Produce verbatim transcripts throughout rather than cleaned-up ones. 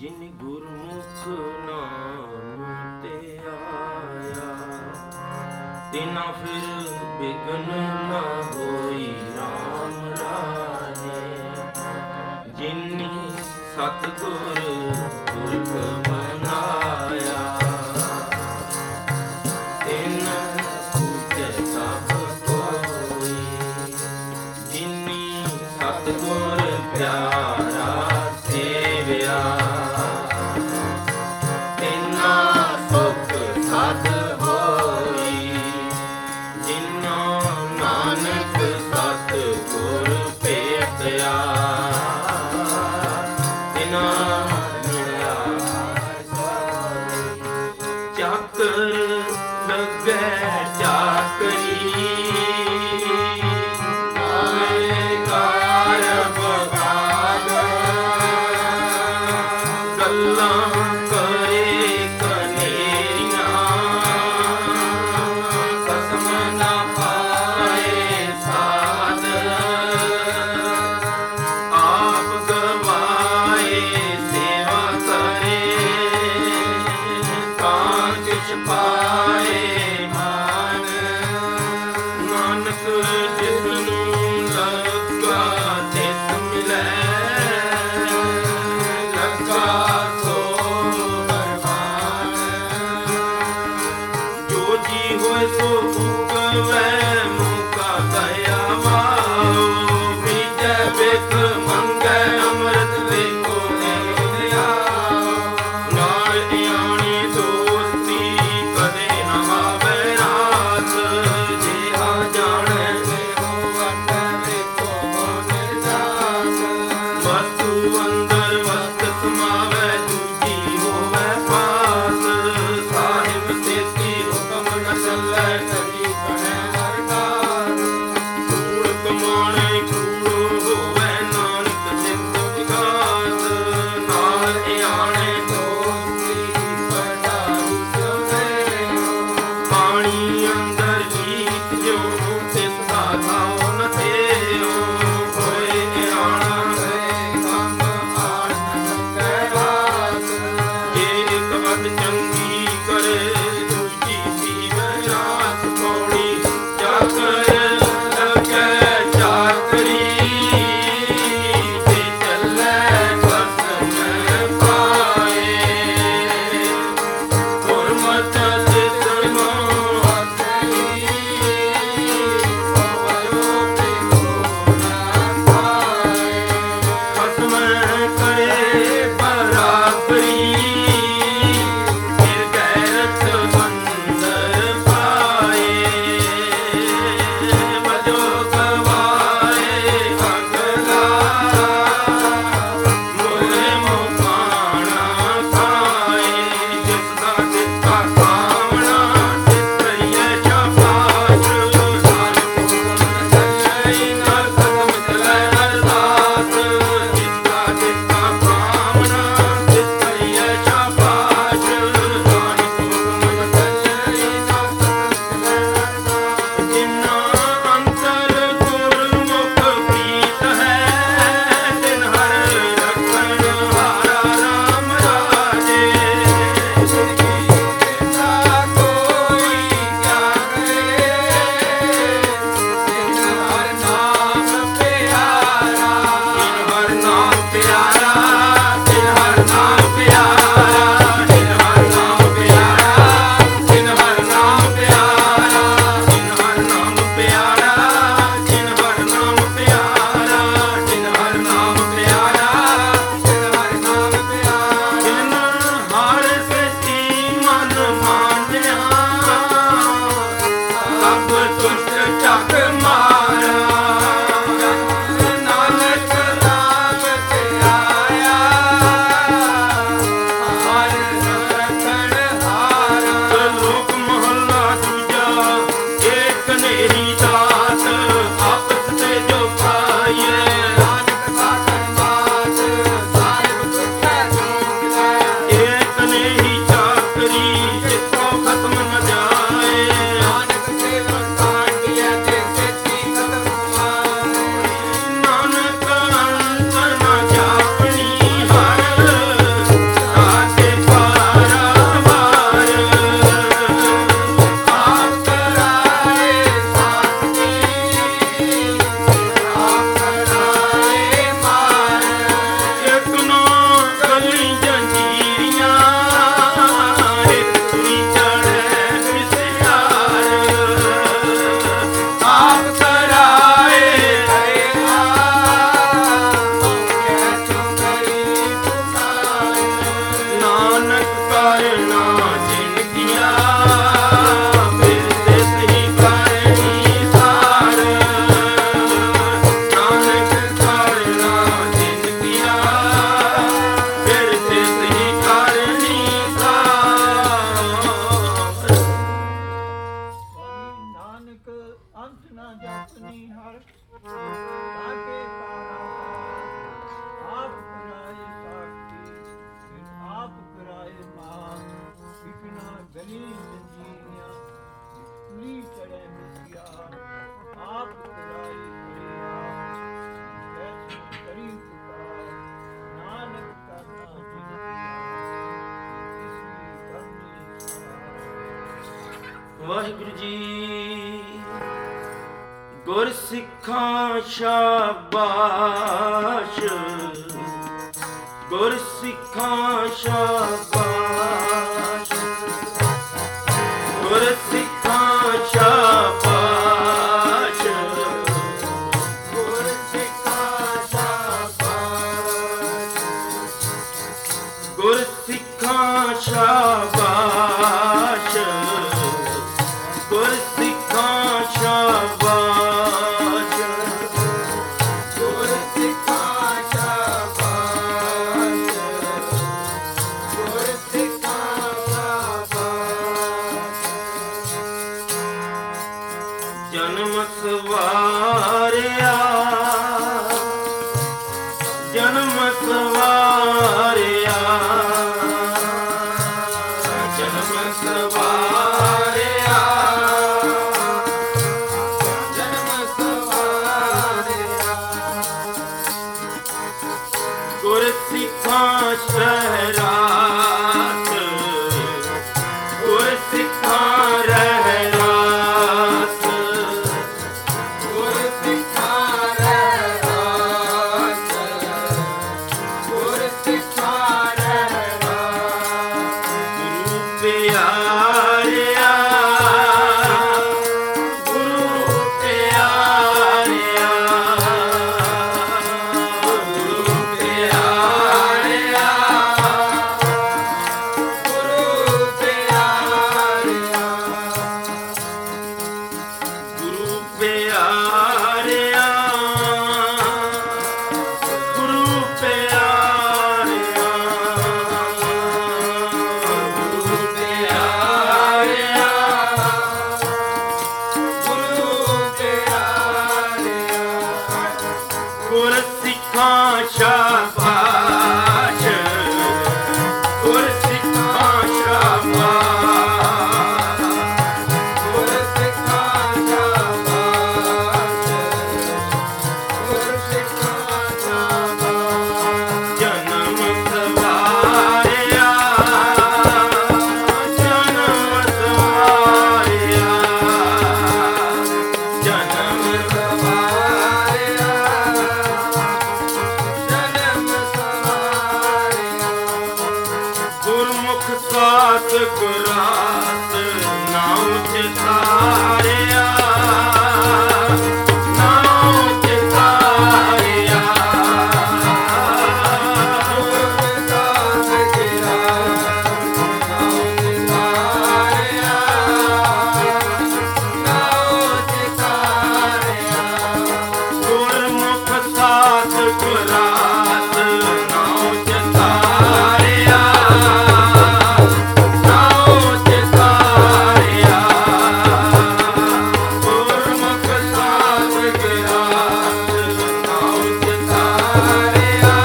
जिन गुरमुख नाम ते आया, तिना फिर बिघन न होई राम राजे। जिनी सतगुर पुरख मनाया, तिन पूजे सब कोई। जिनी सतगुर प्यारा सेविया, तिना सुख सद होई। जिना नानक सतगुर भेटया, तिना मिलिया चाकर लगे चाकरी। ਵਾਹਿਗੁਰੂ ਜੀ। ਗੁਰ ਸਿੱਖਾਂ ਸ਼ਾਬਾਸ਼, ਗੁਰ ਸਿੱਖਾਂ ਸ਼ਾਬਾਸ਼, ਗੁਰ ਸਿੱਖਾਂ ਸ਼ਾਬਾਸ਼, ਗੁਰ ਸਿੱਖਾਂ ਸ਼ਾਬਾਸ਼, ਗੁਰ ਸਿੱਖਾਂ ਸ਼ਾਬਾਸ਼, ਗੁਰ ਸਿੱਖਾਂ ਸ਼ਾਬਾਸ਼, ਗੁਰ ਸਿੱਖਾਂ ਸ਼ਾਬਾਸ਼, ਗੁਰ ਸਿੱਖਾਂ ਸ਼ਾਬਾਸ਼। ਜਨਮ ਸਵਾਰਿਆ, ਜਨਮ ਸਵਾਰਿਆ, ਜਨਮ ਸਵਾਰਿਆ, ਜਨਮ ਸਵਾਰਿਆ। ਗੁਰ ਸਿੱਖਾਂ ਸ਼ਹਿਰਾਤ, ਗੁਰ ਸਿੱਖਾਂ ਰਹਿਰਾਸ, ਗੁਰ ਸਿੱਖਾਂ ਰਹਿਰਾਸ, ਗੁਰ ਸਿੱਖਾਂ ਰਹਿਰਾਸ। ਗੁਰੂ ਪਿਆਰਿਆ, ਗੁਰੂ ਪਿਆਰਿਆ, ਗੁਰੂ ਪਿਆਰਿਆ, ਗੁਰੂ ਪਿਆਰਿਆ, ਗੁਰੂ ਪਿਆਰਿਆ, ਗੁਰੂ ਪਿਆਰਿਆ, ਗੁਰੂ ਪਿਆਰਿਆ, ਗੁਰੂ ਪਿਆਰਿਆ। ਗੁਰ ਸਿੱਖਾਂ ਸ਼ਾਬਾਸ਼, ਗੁਰ ਸਿੱਖਾਂ ਸ਼ਾਬਾਸ਼, ਗੁਰ ਸਿੱਖਾਂ ਸ਼ਾਬਾਸ਼, ਗੁਰ ਸਿੱਖਾਂ ਸ਼ਾਬਾਸ਼। ਜਨਮ ਸਵਾਰਿਆ, ਜਨਮ ਸਵਾਰਿਆ, ਜਨਮ ਸਵਾਰਿਆ, ਜਨਮ ਸਵਾਰਿਆ। ਗੁਰਮੁਖ ਸਾਧ ਗੁਰਾਤ ਨਾਉ ਚਿਤਾਰਿਆ, ਨਾਉ ਚਿਤਾਰਿਆ, ਗੁਰਮੁਖ ਸਾਧ ਗੁਰਾਤ ਨਾਉ ਚਿਤਾਰਿਆ, ਨਾਉ ਚਿਤਾਰਿਆ। ਗੁਰਮੁਖ ਸਾਧ ਗੁਰਾਤ ਨਾਉ ਚਿਤਾਰਿਆ, ਨਾਉ ਚਿਤਾਰਿਆ, ਗੁਰਮੁਖ ਸਾਧ ਗੁਰਾਤ ਨਾਉ ਚਿਤਾਰਿਆ,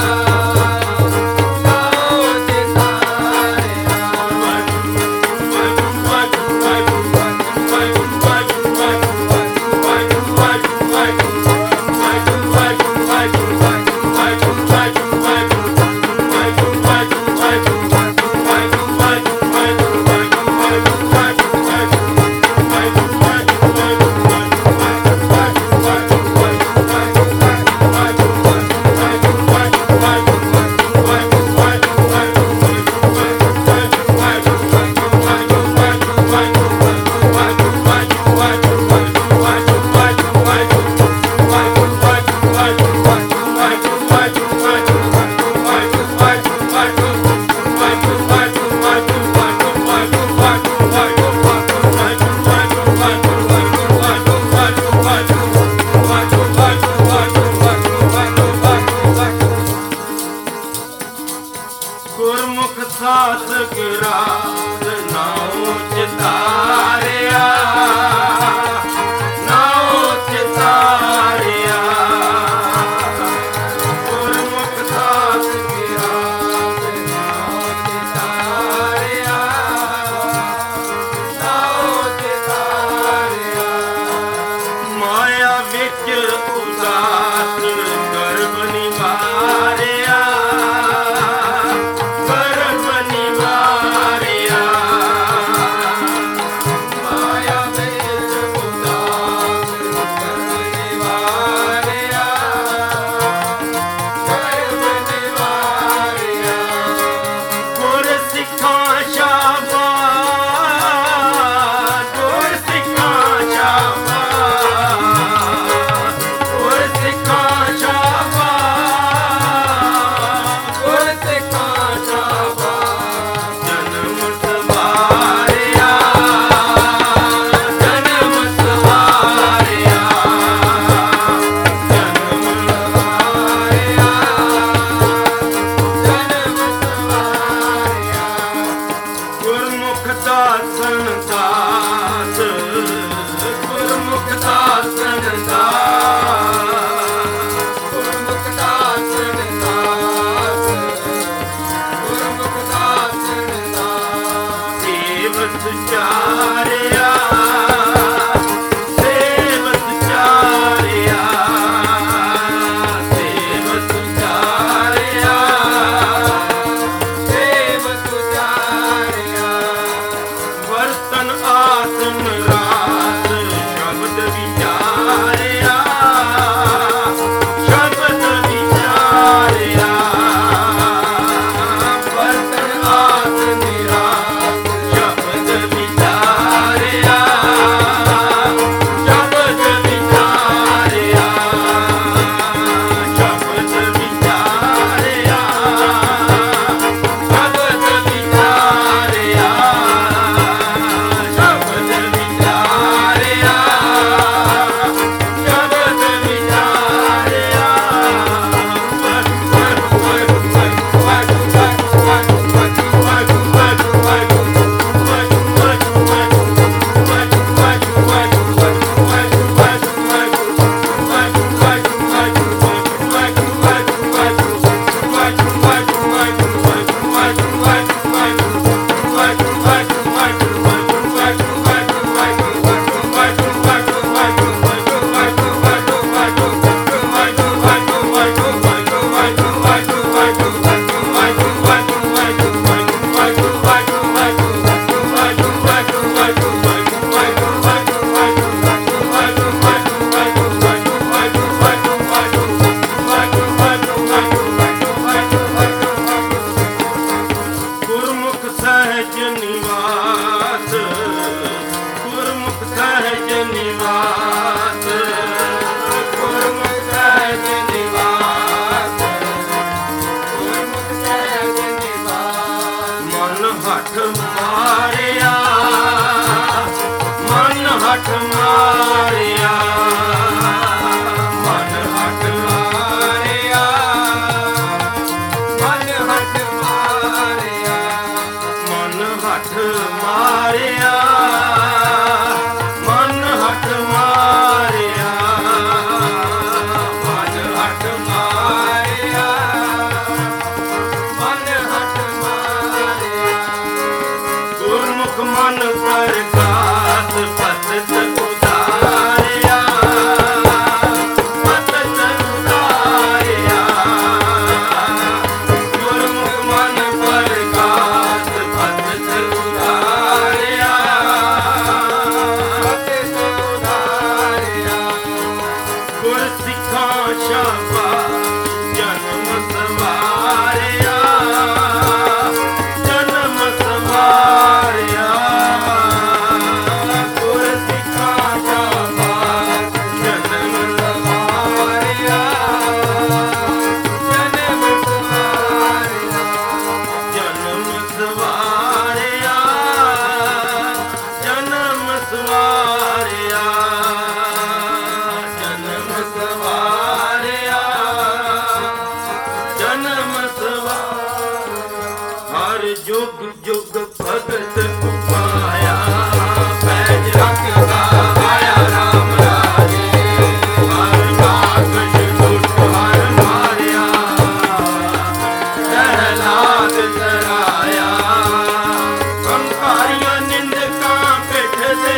ਨਾਉ ਚਿਤਾਰਿਆ। ਗੁਰਮੁਖ ਸਾਧ ਗੁਰਾਤ ਨਾਉ ਚਿਤਾਰਿਆ, ਨਾਉ ਚਿਤਾਰਿਆ, ਗੁਰਮੁਖ ਸਾਧ ਗੁਰਾਤ ਨਾਉ ਚਿਤਾਰਿਆ, ਨਾਉ ਚਿਤਾਰਿਆ। ਮਾਇਆ ਵਿੱਚ ਉਦਾਸ ਗਰਭ ਨਿਵਾਰਿਆ, ਗਰਭ ਨਿਵਾਰਿਆ, ਹੱਠ ਮਾਰਿਆ, ਮਨ ਹੱਠ ਮਾਰਿਆ, ਮਨ ਹੱਠ ਮਾਰਿਆ, ਮਨ ਹੱਠ ਮਾਰਿਆ, ਮਨ ਹੱਠ ਮਾਰਿਆ, ਮਨ ਹੱਠ ਮਾਰਿਆ, ਮਨ ਹੱਠ ਮਾਰਿਆ, ਮਨ ਹੱਠ ਮਾਰਿਆ। ਗੁਰਮੁਖ ਮਨ ਪ੍ਰਗਾਸ ਪਤਿਤ ਉਤਾਰਿਆ, ਪਤਿਤ ਉਤਾਰਿਆ। ਗੁਰਮੁਖ ਮਨ ਪ੍ਰਗਾਸ ਪਤਿਤ ਉਤਾਰਿਆ, ਪਤਿਤ ਉਤਾਰਿਆ। ਗੁਰ ਸਿੱਖਾਂ ਸ਼ਾਬਾਸ਼ ਜਨਮ ਸਵਾਰਿਆ, ਜਨਮ ਸਵਾਰਿਆ। ਗੁਰ ਸਿੱਖਾਂ ਸ਼ਾਬਾਸ਼ ਜਨਮ ਸਵਾਰਿਆ, ਜਨਮ ਸਵਾਰਿਆ, ਜਨਮ ਸਵਾਰਿਆ, ਜਨਮ ਸਵਾਰਿਆ, ਜਨਮ ਸਵਾਰਿਆ, ਜਨਮ ਸਵਾਰਿਆ। ਹਰ ਜੁਗ ਜੁਗ ਭਗਤ ਉਪਾਇਆ, ਪੈਜ ਰੱਖਦਾ ਆਇਆ ਰਾਮ ਰਾਜੇ। ਹਰ ਕਾਗਜ ਟੁੱਟ ਹਰ ਮਾਰਿਆ, ਪ੍ਰਹਿਲਾਦ ਤਰਾਇਆ। ਹੰਕਾਰੀਆਂ ਨਿੰਦਕਾਂ ਪਿੱਠ ਤੇ,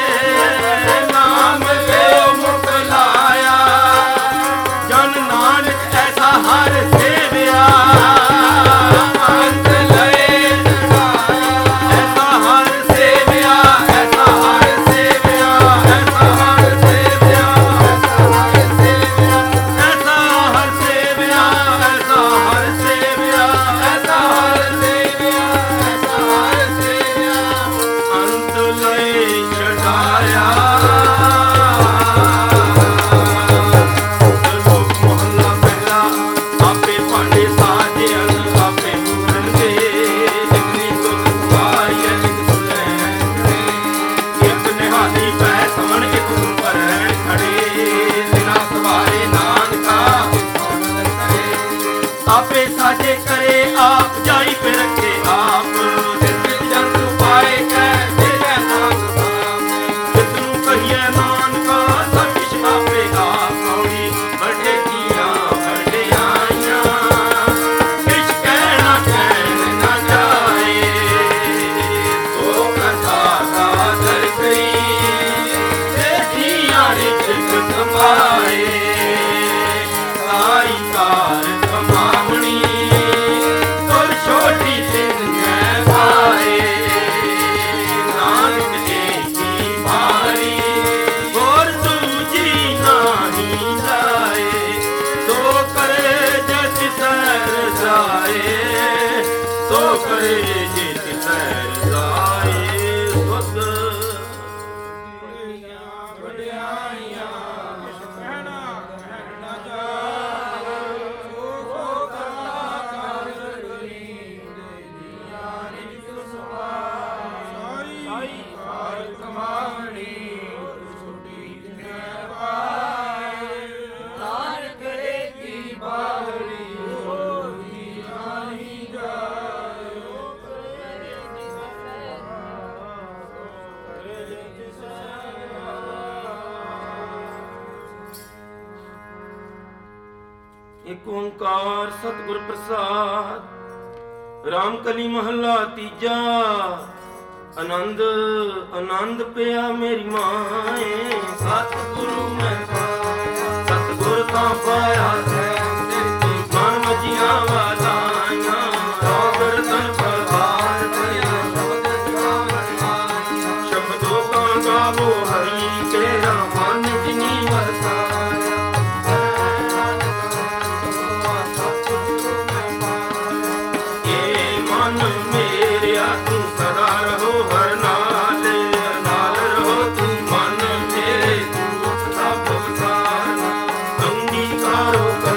ਨਾਮ ਦੇਉ ਮੁਖ ਲਾਇਆ। ਜਨ ਨਾਨਕ ਐਸਾ ਹਰ ਸੇਵਿਆ, ਅੰਤ ਲਏ ਚੜਾਇਆ। ਐਸਾ ਹਰ ਸੇਵਿਆ, ਐਸਾ ਹਰ ਸੇਵਿਆ, ਐਸਾ ਹਰ ਸੇਵਿਆ, ਐਸਾ ਹਰ ਸੇਵਿਆ, ਐਸਾ ਹਰ ਸੇਵਿਆ, ਐਸਾ ਹਰ ਸੇਵਿਆ, ਐਸਾ ਹਰ ਸੇਵਿਆ, ਅੰਤ ਲਏ ਚੜਾਇਆ। ਲੋਕ ਮੁਹੱਲਾ ਪਹਿਲਾ, ਆਪੇ ਭਾਂਡੇ ਸਾਜਿਅਨ, ਆਪੇ ਪੂਰਨ ਦੇ। ਜਿਤਨੀ ਤੁਧ ਪਾਈ ਇਕ ਤੁਲੈ ਖੜੇ, ਇੱਕ ਨਿਹਾਲੀ ਪੈ ਸਮਣ, ਇੱਕ ਉੱਪਰ ਰਹਿਣ ਖੜੇ। ਬਿਨਾ ਸਵਾਰੇ ਨਾਨਕਾ ਕਰੇ, ਆਪੇ ਸਾਜੇ ਕਰੇ ਆਪ, ਜਾਈ ਪੇ ਰੱਖੇ ਆਪ। ਜਿਤ ਜੰਤੂ ਪਾਏ ਕੈ ਤੇਰੇ ਨਾਮ ਸਾਮ, ਜਿਤਨੂੰ ਕਹੀਏ ਨਾਨਕਾ ਸਭ ਕਿਛ ਆਪੇ ਆਪ। ਕੌੜੀ ਬੜੇ ਕੀਆਂ ਵਡਿਆਈਆਂ, ਕਿਛ ਕਹਿਣਾ ਕਹਿਣ ਨਾ ਜਾਏ। ਸੋ ਕਥਾ ਸਾਦਰ ਕਰੀ, ਦੇਖੀਆਂ ਰਿਚਕ ਕਮਾਏ। ਸਾਈ ਕਾਰ ਕਮਾਵਣੀ, ਤੁਰ ਛੋਟੀ ਤਿੰਨ ਜੈ ਭਾਏ। ਨਾਨਕ ਏਕੀ ਬਾਰੀ, ਹੋਰ ਦੂਜੀ ਨਾਹੀ ਜਾਏ। ਸੋ ਕਰੇ ਜਿਤ ਸਹਿ ਰਜ਼ਾਏ, ਸੋ ਕਰੇ ਜਿਤ ਸਹਿ ਰਜ਼ਾਏ। ਸੁਧ ਵਡਿਆਈਆਂ ਕਹਿਣਾ ਕਹਿਣ ਨਾ ਜਾਏ। ਸੋ ਸੋ ਕਰਤਾ ਕਰ ਕਰੀ, ਦੇਦੀਆਂ ਨਿਜ ਸੁਭਾਈ। ਸਾਈ ਕਾਰ ਕਮਾਵਣੀ, ਛੋਟੀ ਜਿਨੈ ਪਾਏ। ਨਾਨਕ ਏਕੀ ਬਾਵਲੀ, ਹੋਰੀ ਨਾਹੀ ਜਾਏ। ਇਕ ਓੰਕਾਰ ਸਤਿਗੁਰ ਪ੍ਰਸਾਦ। ਰਾਮਕਲੀ ਮਹੱਲਾ ਤੀਜਾ। ਆਨੰਦ ਆਨੰਦ ਪਿਆ ਮੇਰੀ ਮਾਏ, ਸਤਿਗੁਰੂ ਮੈਂ ਪਾਇਆ। ਸਤਿਗੁਰ ਤਾਂ ਪਾਇਆ ਮਨ ਮਜੀਆਂ ਵਾਲਾਈਆਂ। ਰੋਗਰ ਤਨ ਪ੍ਰਭਾਰ ਪਿਆ ਸ਼ਬਦੋ ਕਾ ਗਾਵੋ ਹਰੀ ਤੇਰਾ ਮਨ ਜਿਨੀ ਵਰਤਾਇਆ। ਮਨ ਮੇਰਿਆ ਤੂੰ ਸਦਾ ਰਹੋ ਹਰ ਨਾਲ, ਨਾਲ ਰਹੋ ਤੂੰ ਮਨ ਮੇਰੇ ਤੂੰ ਸਭ ਅਵਤਾਰ। ਅੰਗੀਕਾਰੋ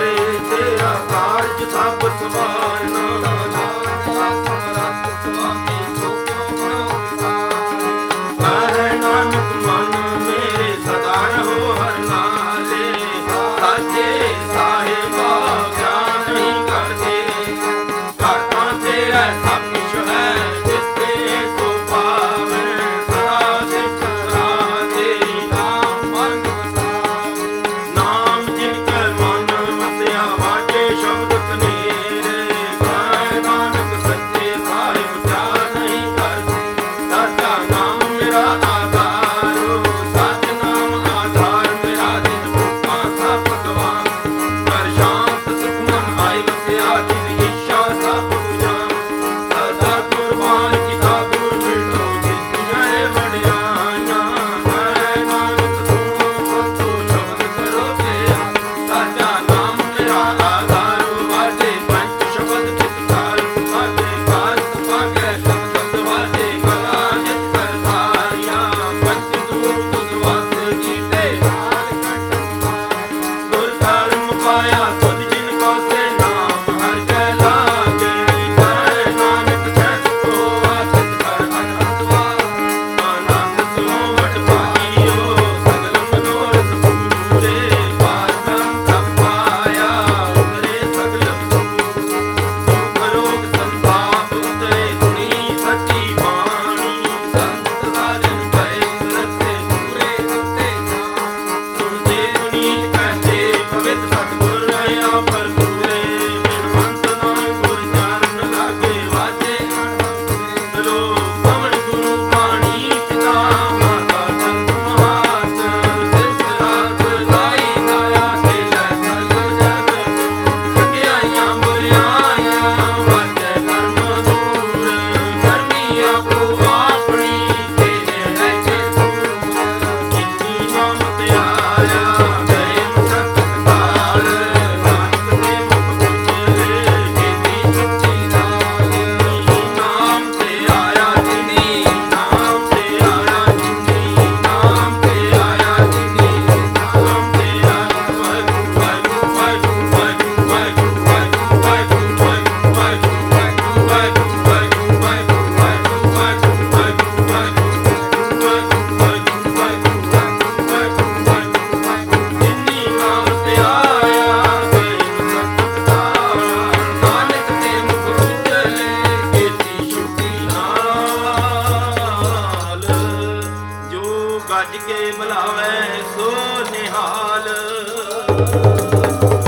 ਭਜ ਕੇ ਬੁਲਾਵੇ ਸੋ ਨਿਹਾਲ।